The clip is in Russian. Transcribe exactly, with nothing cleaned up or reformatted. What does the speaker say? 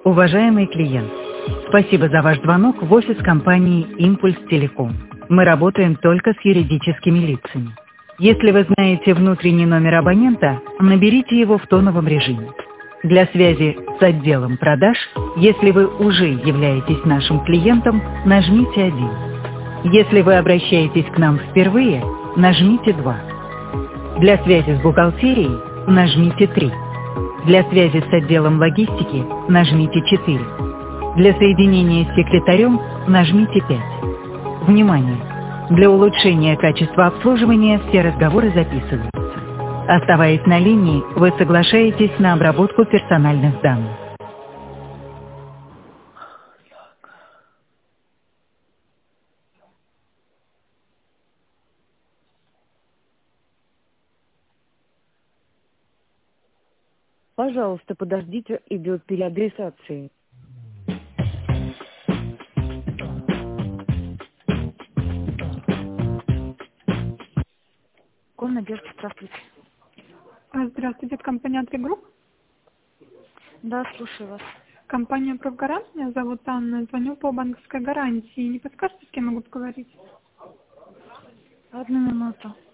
Уважаемый клиент, спасибо за ваш звонок в офис компании «Импульс Телеком». Мы работаем только с юридическими лицами. Если вы знаете внутренний номер абонента, наберите его в тоновом режиме. Для связи с отделом продаж, если вы уже являетесь нашим клиентом, нажмите один. Если вы обращаетесь к нам впервые, нажмите два. Для связи с бухгалтерией нажмите три. Для связи с отделом логистики нажмите четыре. Для соединения с секретарем нажмите пять. Внимание! Для улучшения качества обслуживания все разговоры записываются. Оставаясь на линии, вы соглашаетесь на обработку персональных данных. Пожалуйста, подождите, идет переадресация. Надежда, здравствуйте. Здравствуйте, это компания «Антригрупп». Да, слушаю вас. Компания «Профгарант», меня зовут Анна, звоню по банковской гарантии. Не подскажете, с кем могу поговорить? Одну минуту.